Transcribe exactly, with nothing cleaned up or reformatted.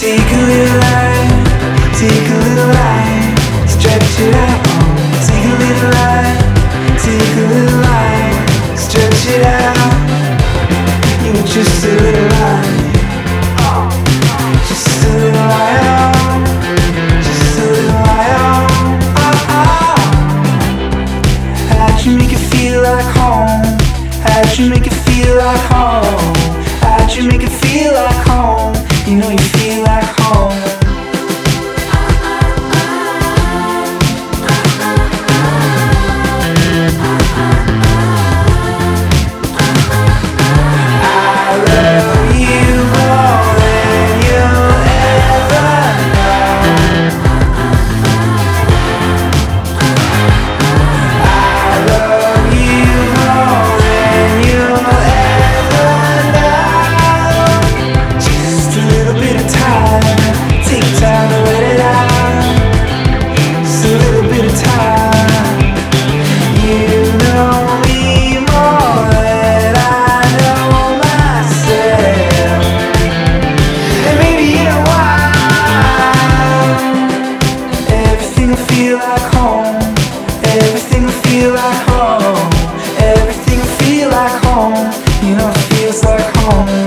Take a little line, take a little line, stretch it out. Take a little line, take a little line, stretch it out. You were just a little line, just a little line, just a little line. Oh, oh. How'd you make it feel like home? How'd you make it feel like home? How'd you make it feel like home? You know you feel like home. I love you more than you'll ever know. I love you more than you'll ever know. Just a little bit of time, take time to let it out. Just a little bit of time. You know me more than I know myself. And maybe in a while, everything will feel like home. Everything will feel like home. Everything will feel like home. You know it feels like home.